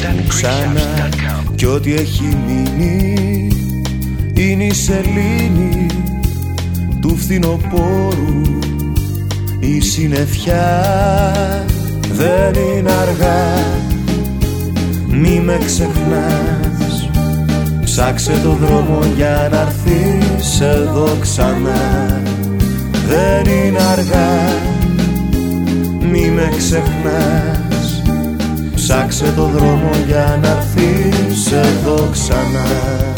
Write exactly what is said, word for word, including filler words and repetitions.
ξανά. Κι ό,τι έχει μείνει είναι η σελήνη του φθινοπόρου, η συννεφιά. Δεν είναι αργά, μη με ξεχνάς, ψάξε το δρόμο για να έρθεις εδώ ξανά. Δεν είναι αργά, μη με ξεχνάς, ψάξε το δρόμο για να έρθεις εδώ ξανά.